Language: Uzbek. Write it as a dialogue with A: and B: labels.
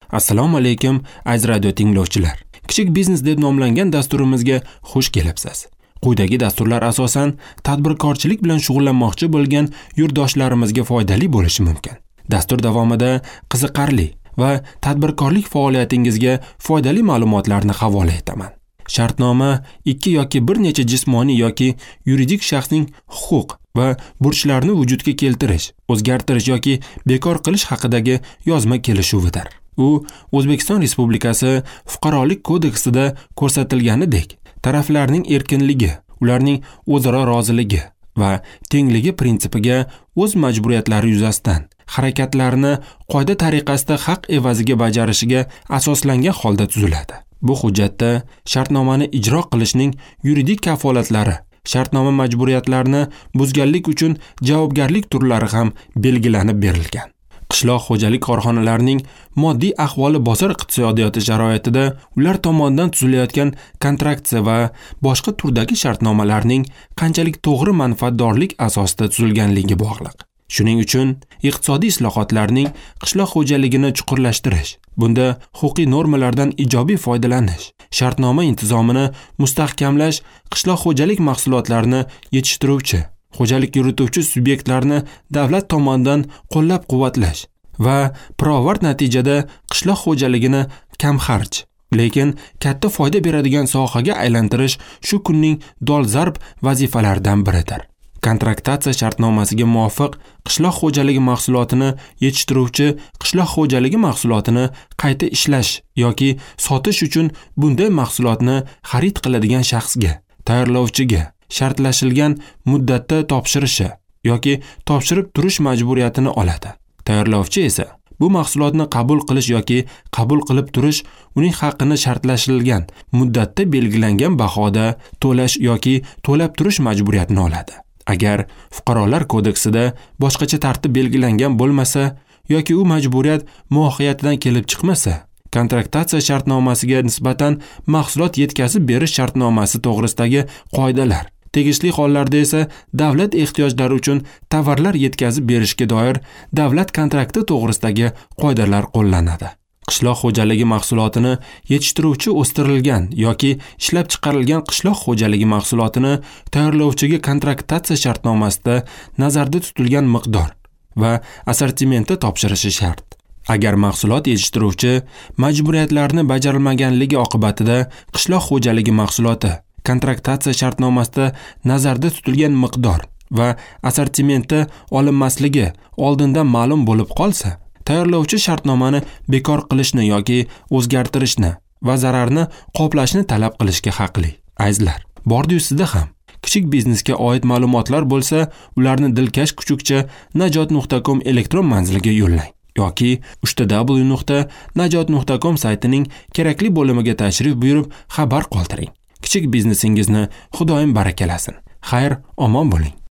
A: Assalomu alaykum aziz radio tinglovchilar. Kichik biznes deb nomlangan dasturimizga xush kelibsiz. Quyidagi dasturlar asosan tadbirkorchilik bilan shug'ullanmoqchi bo'lgan yurtdoshlarimizga foydali bo'lishi mumkin. Dastur davomida qiziqarli va tadbirkorlik faoliyatingizga foydali ma'lumotlarni havola etaman. Shartnoma ikki yoki bir necha jismoniy yoki yuridik shaxsning huquq va burchlarini vujudga keltirish, o'zgartirish yoki bekor qilish haqidagi yozma kelishuvidir. U O'zbekiston Respublikasi Fuqarolik kodeksida ko'rsatilganidek, taraflarning erkinligi, ularning o'zaro roziligi va tengligi prinsipiga o'z majburiyatlari yuzasidan harakatlarini qoida tariqasida haq evaziga bajarishiga asoslangan holda tuziladi. Bu hujjatda shartnomani ijro qilishning yuridik kafolatlari, shartnoma majburiyatlarini buzganlik uchun javobgarlik turlari ham belgilanib berilgan. Qishloq xo'jalik korxonalarining moddiy ahvoli bozor iqtisodiyoti sharoitida ular tomonidan tuzilayotgan kontraktsiya va boshqa turdagi shartnomalarning qanchalik to'g'ri manfaatdorlik asosida tuzilganligiga bog'liq. Shuning uchun iqtisodiy islohotlarning qishloq xo'jaligini chuqurlashtirish, bunda huquqiy normalardan ijobiy foydalanish, shartnoma intizomini mustahkamlash, qishloq xo'jalik mahsulotlarini yetishtiruvchi, xo'jalik yurituvchi subyektlarni davlat tomonidan qo'llab-quvvatlash va pirovard natijada qishloq xo'jaligini kamxarj, lekin katta foyda beradigan sohaga aylantirish shu kunning dolzarb vazifalaridan biridir. Kontraktatsiya shartnomasiga muvofiq qishloq xo'jaligi mahsulotini yetishtiruvchi qishloq xo'jaligi mahsulotini qayta ishlash yoki sotish uchun bunday mahsulotni xarid qiladigan shaxsga, tayyorlovchiga shartlashilgan muddatda topshirishi yoki topshirib turish majburiyatini oladi. Tayyorlovchi esa bu mahsulotni qabul qilish yoki qabul qilib turish uning haqqini shartlashilgan muddatda belgilangan bahoda to'lash yoki to'lab turish majburiyatini oladi. Agar Fuqarolar kodeksida boshqacha tartib belgilangan bo'lmasa yoki u majburiyat mohiyatidan kelib chiqmasa, kontraktatsiya shartnomasiga nisbatan mahsulot yetkazib berish shartnomasi to'g'risidagi qoidalar, tegishli hollarda esa davlat ehtiyojlari uchun tovarlar yetkazib berishga doir davlat kontrakti to'g'risidagi qoidalar qo'llanadi. Qishloq xo'jaligi mahsulotini yetishtiruvchi o'stirilgan yoki ishlab chiqarilgan qishloq xo'jaligi mahsulotini tayyorlovchiga kontraktatsiya shartnomasida nazarda tutilgan miqdor va assortimentda topshirishi shart. Agar mahsulot yetishtiruvchi majburiyatlarni bajarilmaganligi oqibatida qishloq xo'jaligi mahsuloti kontraktatsiya shartnomasida nazarda tutilgan miqdor va assortimentda olinmasligi oldindan ma'lum bo'lib qolsa, tayyorlovchi shartnomani bekor qilishni yoki o'zgartirishni va zararni qoplashni talab qilishga haqli. Azizlar, bordi sizda ham kichik biznesga oid ma'lumotlar bo'lsa, ularni dilkash kuchukcha najot.com elektron manziliga yo'llang yoki www.najot.com saytining kerakli bo'limiga tashrif buyurib xabar qoldiring. Kichik biznesingizni Xudoyim barakalasin. Xayr, omon bo'ling.